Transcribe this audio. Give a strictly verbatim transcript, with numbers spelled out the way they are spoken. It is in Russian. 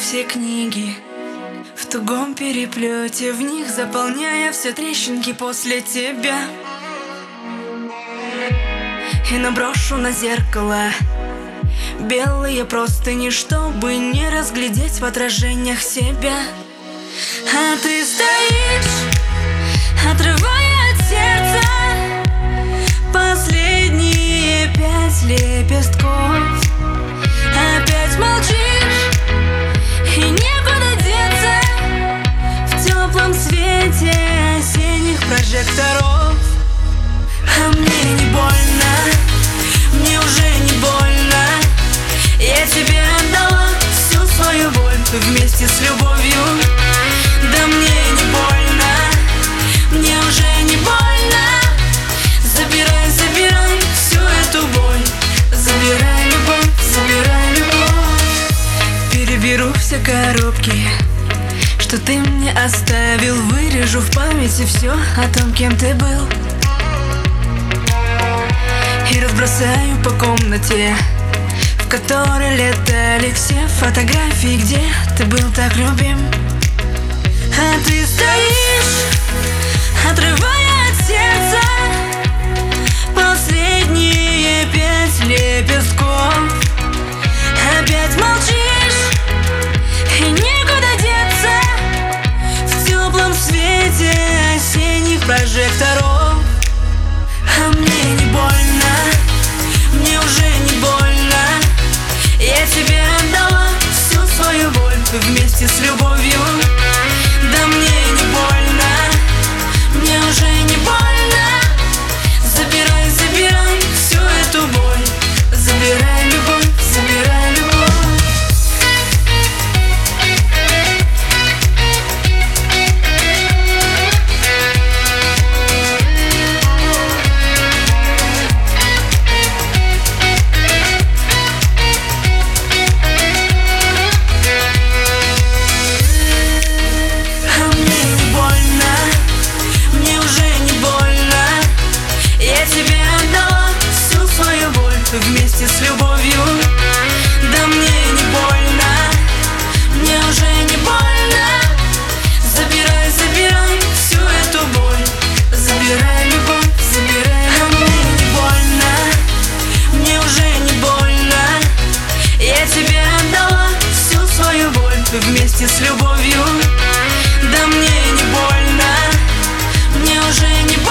все книги в тугом переплете, в них заполняя все трещинки после тебя. И наброшу на зеркало белые простыни, чтобы не разглядеть в отражениях себя. А ты стоишь, отрывая от сердца последние пять лепестков. Опять молчишь, и некуда деться в теплом свете осенних прожекторов. А мне не больно, мне уже не больно. Я тебе отдала всю свою боль вместе с любовью. Да мне не больно, мне уже не больно. Забирай, забирай всю эту боль. Забирай любовь, забирай любовь. Переберу все коробки, что ты мне оставил. Вырежу в памяти все о том, кем ты был. И разбросаю по комнате, в которой летали все фотографии, где ты был так любим. А ты стоишь, отрывая от сердца последние пять лепестков. Опять молчишь, и некуда деться в теплом свете осенних прожекторов. А мне не больно, мне уже не больно. Я тебе отдала всю свою боль вместе с любовью. Да мне не больно, мне уже не больно. Забирай, забирай всю эту боль. Забирай любовь, забирай любовь. Вместе с любовью. Да мне не больно, мне уже не больно. Забирай, забирай всю эту боль. Забирай любовь, забирай. А мне не больно, мне уже не больно. Я тебе отдала всю свою боль вместе с любовью. Да мне не больно, мне уже не больно.